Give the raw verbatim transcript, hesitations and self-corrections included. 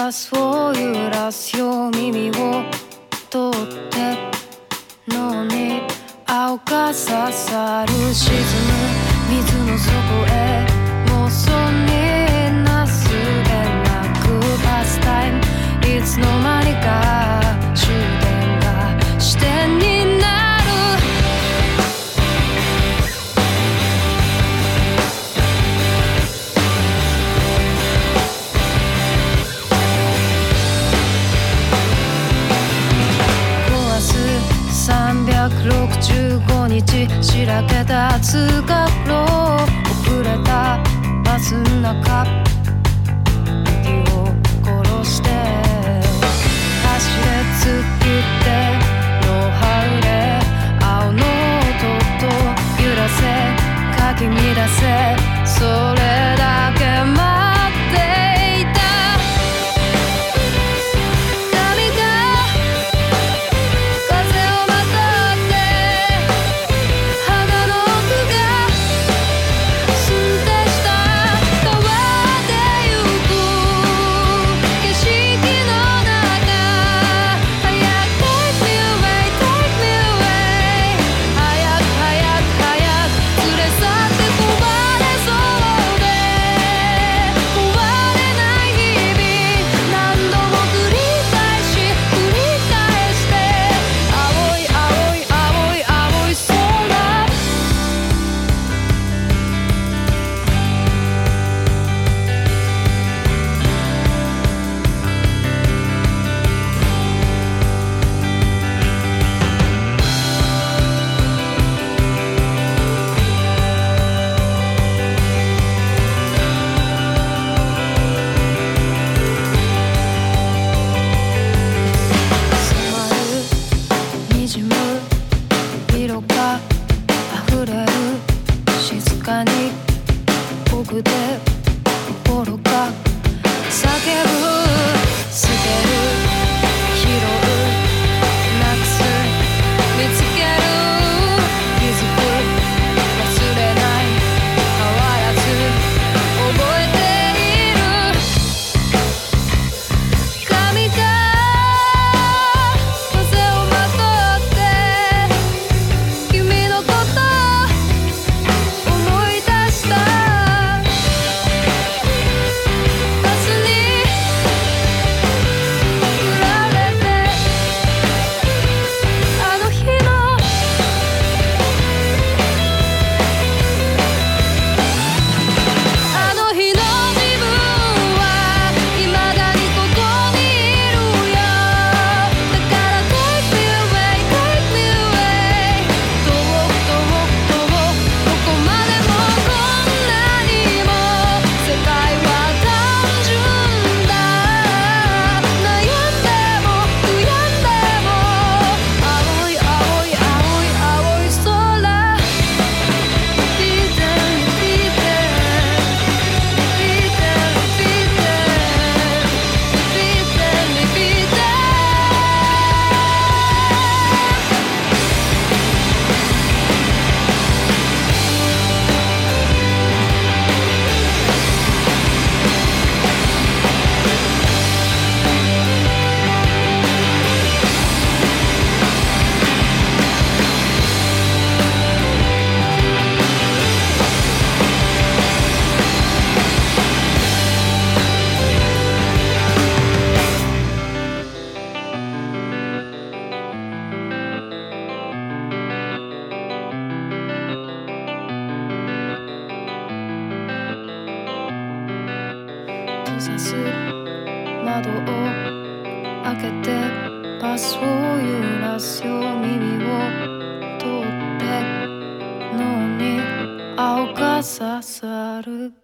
パスを揺らすよ耳を通って脳に青が刺さる沈む水の底へ妄想になすでなくパスタイムいつの間にか終電が視点になるさんびゃくろくじゅうごにちしらけた通学路遅れたバスの中息を殺して走れ作ってノウハウで青の音と揺らせかき乱せそれだけ待っていたさす窓を開けてパスを揺らすよ耳を通って脳に青が刺さる